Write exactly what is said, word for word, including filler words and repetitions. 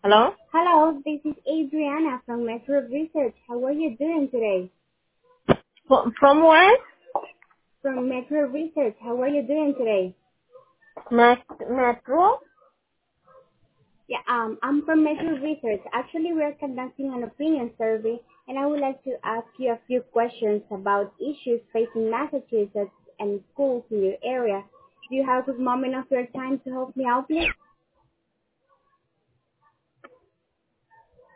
Hello? Hello, this is Adriana from Metro Research. How are you doing today? From, from where? From Metro Research, how are you doing today? Met- Metro? Yeah, um, I'm from Metro Research. Actually, we're conducting an opinion survey, and I would like to ask you a few questions about issues facing Massachusetts and schools in your area. Do you have a good moment of your time to help me out, please?